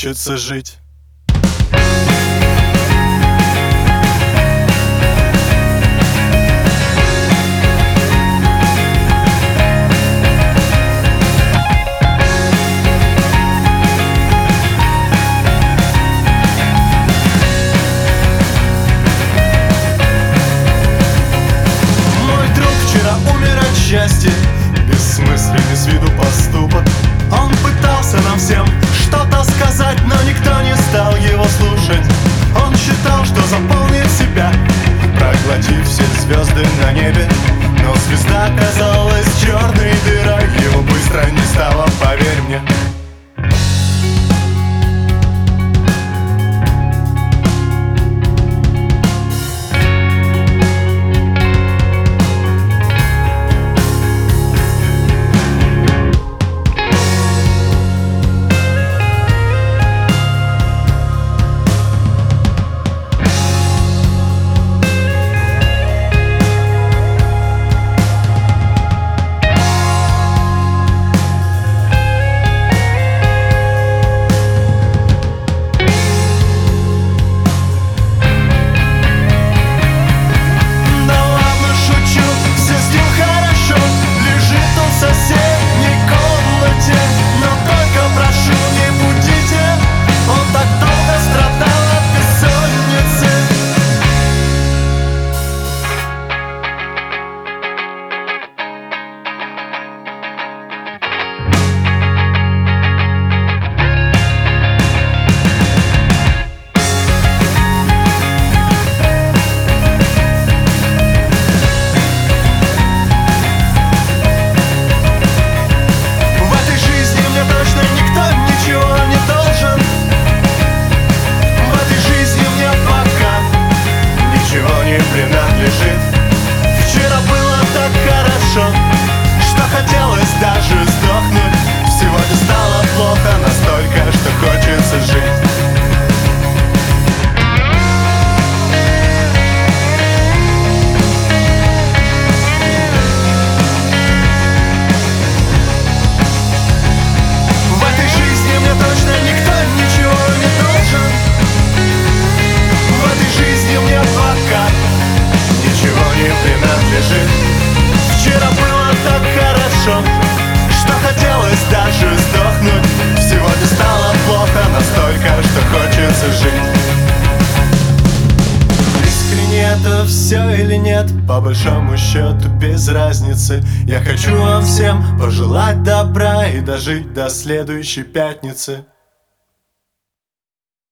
хочется жить. Счастье, бессмысленный с виду поступок. Он пытался нам всем что-то сказать, но никто не стал его слушать. Он считал, что заполнит себя, проглотив все звезды на небе. Но звезда оказалась черной дырой, его быстро не стало, поверь мне. Вчера было так хорошо, что хотелось даже сдохнуть. Сегодня стало плохо настолько, что хочется жить. В этой жизни мне точно никто ничего не должен. В этой жизни мне пока ничего не принадлежит. Вчера было так хорошо, что хотелось даже сдохнуть. Сегодня стало плохо настолько, что хочется жить. Искренне это все или нет, по большому счету без разницы. Я хочу вам всем пожелать добра и дожить до следующей пятницы.